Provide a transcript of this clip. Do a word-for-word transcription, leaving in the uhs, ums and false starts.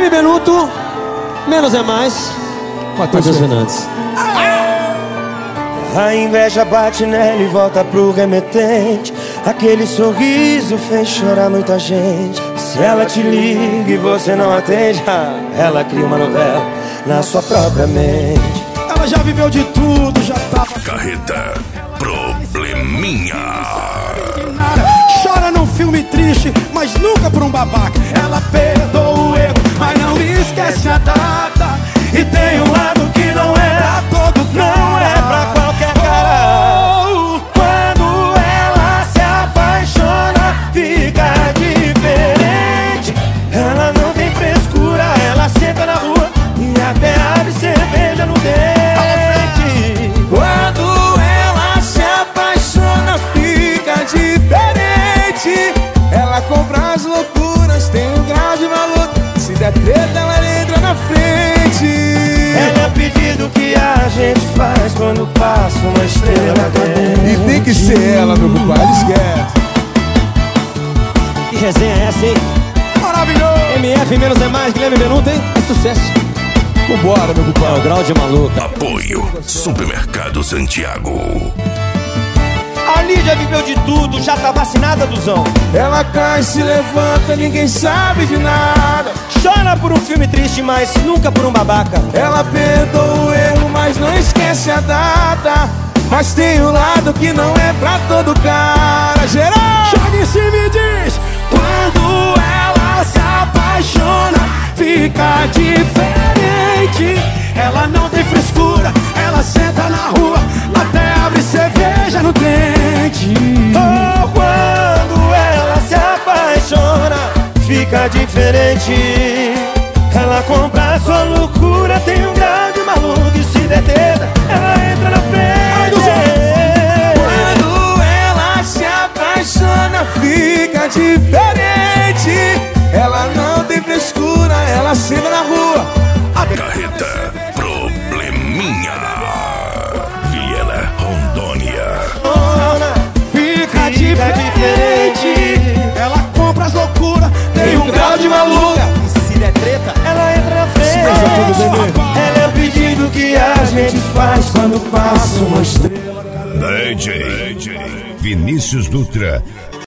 Guilherme Benuto, Menos é Mais, Matheus Fernandes. A inveja bate nela e volta pro remetente. Aquele sorriso fez chorar muita gente. Se ela te liga e você não atende, ela cria uma novela na sua própria mente. Ela já viveu de tudo, já tava... Carreta Probleminha. Chora num filme triste, mas nunca por um babaca. Ela perdoa o erro, mas não esquece a data. E tem um lado que não é pra todo cara, não é pra qualquer cara. oh. Quando ela se apaixona, fica diferente. Ela não tem frescura, ela senta na rua e até abre cerveja no dente. Quando ela se apaixona, fica diferente. Ela compra as loucuras, tem um grau de valor. Se der treta, ela entra na frente. É o pedido que a gente faz quando passa uma estrela cadente. E tem que ser ela, meu compadre, esquece. Que resenha é essa, hein? Maravilhoso! M F Menos é Mais, Guilherme Benuto, hein? É sucesso. Vambora, meu É o compadre. grau de maluca. Apoio Supermercado Santiago. A Lídia viveu de tudo, já tá vacinada, Duzão. Ela cai, se levanta, ninguém sabe de nada. Chora por um filme triste, mas nunca por um babaca. Ela perdoa o erro, mas não esquece a data. Mas tem um lado que não é pra todo cara. Geral! Joga em cima e diz: quando ela se apaixona, fica diferente. Ela não tem frescura, ela senta na rua, até abre cerveja no dente. Oh, quando ela se apaixona, fica diferente. Ela compra a sua loucura, tem um grau de maluco e se deteta, ela entra na frente. Quando ela se apaixona, fica diferente. Ela não tem frescura, ela senta na rua. Carreta Probleminha. Viena, Rondônia. Fica diferente. Ela compra as loucuras, tem um grau de maluca. E se der treta, ela entra na frente. Ela é o pedido que a gente faz quando passa uma estrela. D J Vinícius Dutra